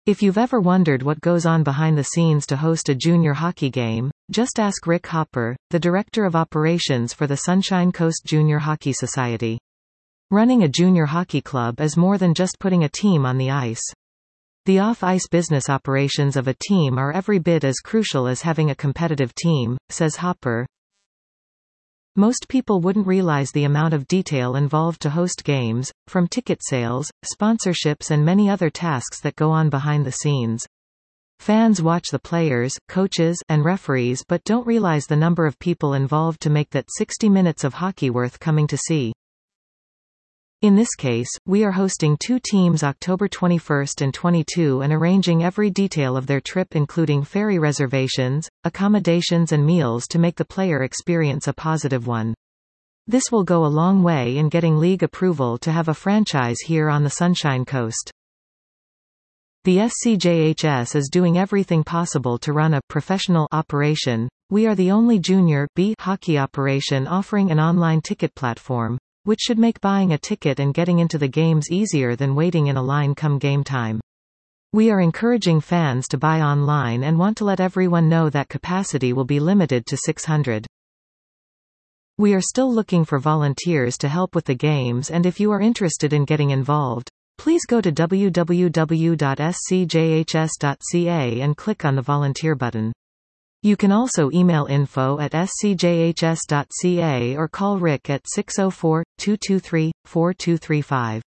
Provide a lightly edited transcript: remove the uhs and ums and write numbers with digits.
If you've ever wondered what goes on behind the scenes to host a junior hockey game, just ask Rick Hopper, the Director of Operations for the Sunshine Coast Junior Hockey Society. Running a junior hockey club is more than just putting a team on the ice. The off-ice business operations of a team are every bit as crucial as having a competitive team, says Hopper. Most people wouldn't realize the amount of detail involved to host games, from ticket sales, sponsorships and many other tasks that go on behind the scenes. Fans watch the players, coaches, and referees but don't realize the number of people involved to make that 60 minutes of hockey worth coming to see. In this case, we are hosting two teams October 21 and 22 and arranging every detail of their trip including ferry reservations, accommodations and meals to make the player experience a positive one. This will go a long way in getting league approval to have a franchise here on the Sunshine Coast. The SCJHS is doing everything possible to run a professional operation. We are the only junior B hockey operation offering an online ticket platform, which should make buying a ticket and getting into the games easier than waiting in a line come game time. We are encouraging fans to buy online and want to let everyone know that capacity will be limited to 600. We are still looking for volunteers to help with the games, and if you are interested in getting involved, please go to www.scjhs.ca and click on the volunteer button. You can also email info@scjhs.ca or call Rick at 604-223-4235.